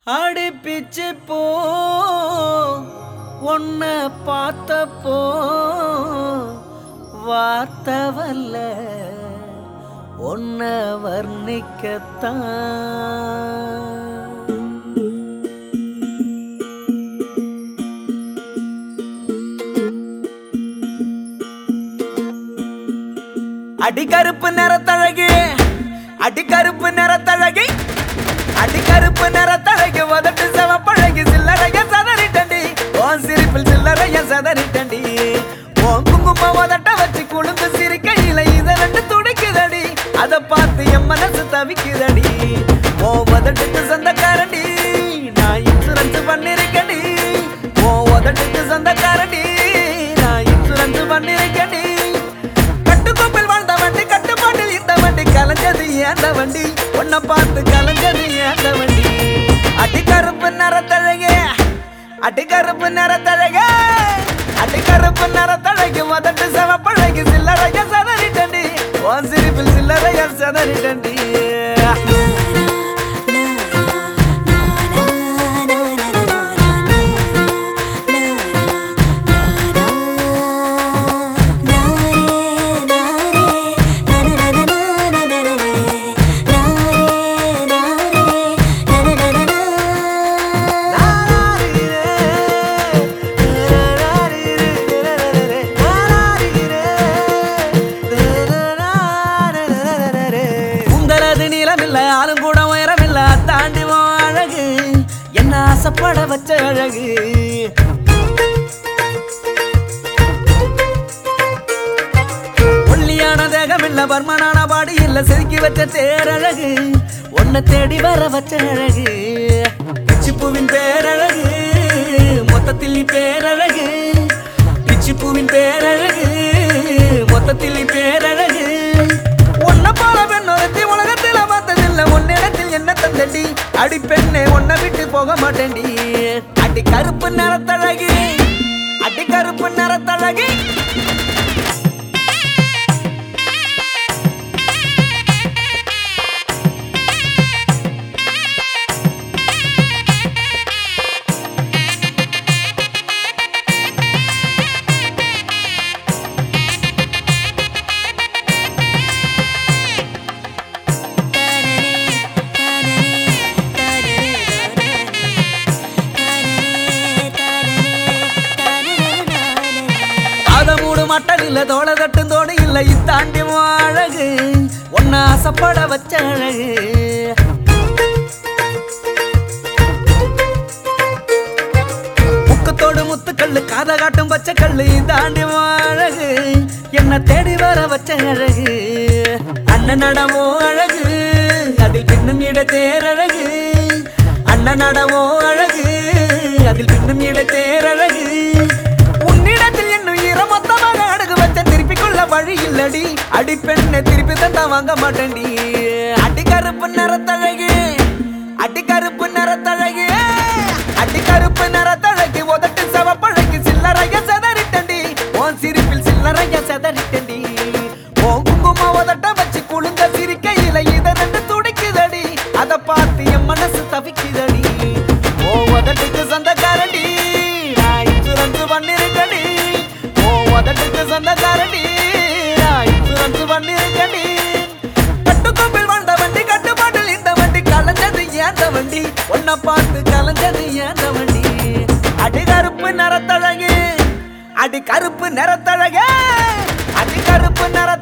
ஆடி பிச்சு போ உன்ன பார்த்தப்போ வார்த்தவல்ல உன்ன வர்ணிக்கத்தான். அடிக்கருப்பு நிறத்தழகி அடிக்கருப்பு நிறத்தழகி அடிக்கருப்பு நிறத்தழகி உதட்டு செவப்பழகி சில்லறைய சதறிட்டண்டி உன் சிரிப்பில் சில்லறைய சதறிட்டண்டி உன் குங்கும உதட்ட வச்சு குழுந்து சிரிக்கையில இத ரெண்டு துடிக்குதடி அதை பார்த்து என் மனசு தவிக்குதடி உன் உதட்டுக்கு சொந்தக்காரண்டி நான் இன்சூரன்ஸ் பண்ணிருக்கேன்டி உன் உதட்டுக்கு சொந்தக்காரண்டி நான் இன்சூரன்ஸ் பண்ணிருக்கேன்டி கட்டுக்கோப்பில் வாழ்ந்த வண்டி கட்டுப்பாட்டில் இந்த வண்டி கலைஞ்சது ஏந்த வண்டி உன்னை பார்த்து கலைஞ்சது ஏந்த வண்டி அடிக்கருப்பு நிறத்தழகே அடிக்கருப்பு நிறத்தழகே அடிக்கருப்பு நிறத்தழகி உதட்டு செவப்பழகி சில்லறைய சதறிட்டண்டி உன் சிரிப்பில் சில்லறைய சதறிட்டண்டி. ஆளும் கூட உயரமில்ல தாண்டி அழகு என்ன ஆசைப்பட வச்ச அழகு ஒல்லியான தேகம் இல்ல பர்மனான பாடி இல்ல செதுக்கி வச்ச தேரழகு உன்னை தேடி வர வச்ச அழகு பிச்சிப்பூவின் பேரழகு மொத்தத்தில் நீ பேரழகு பிச்சிப்பூவின் பேரழகு மொத்தத்தில் நீ பேரழகு உன்னை போல பெண்ணொருத்தி உலகத்தில் பார்த்ததில்லை உன்னிடத்தில் என்ன தந்தடி அடி பெண்ணே உன்னை விட்டு போக மாட்டேன்டி அடி கருப்பு நிறத்தழகி அடி கருப்பு நிறத்தழகி மட்டன் இல்ல தோள தட்டும் தோடு இல்ல இத்தாண்டி அழகு உன்னை ஆசைப்பட வச்ச அழகு முக்கத்தோடு முத்துக்கல்லு காத காட்டும் பச்சை கல்லு இத்தாண்டி அழகு என்ன தேடி வர வச்ச அழகு அண்ணன் நடமோ அழகு அதில் பின்னும் இட தேரழகு அண்ணன் நடமோ அழகு அதில் பின்னும் இட தேரழகு உன்னிடத்தில் என்னும் மொத்தமாக அடகு வச்ச திருப்பி கொள்ள வழி இல்லடி அடி பெண்ணை திருப்பி தந்தா வாங்க மாட்டேன்டி அடி கருப்பு நிறத்தழகி அடி கருப்பு நிறத்தழகி அடி கருப்பு நிறத்தழகி உதட்டு செவப்பழகி சில்லறைய சதறிட்டண்டி உன் சிரிப்பில் சில்லறைய சதறிட்டண்டி உன் குங்கும உதட்ட வச்சு குழுந்த சிரிக்கையில இத ரெண்டு துடிக்குதடி அதை பார்த்து என் மனசு தவிக்குதடி உன் உதட்டுக்கு சொந்தக்காரண்டி நான் இன்சூரன்ஸ் பண்ணிருக்கடி உதட்டுக்கு சொந்தக்காரண்டி இன்சூரன்ஸ் பண்ணிருக்கடி கட்டுக்கோப்பில் வாழ்ந்த வண்டி கட்டுப்பாட்டில் இந்த வண்டி கலைஞ்சது ஏந்த வண்டி உன்னை பார்த்து கலைஞ்சது ஏந்த வண்டி அடி கருப்பு நிறத்தழகு அடி கருப்பு நிறத்தழகு அடி கருப்பு நிற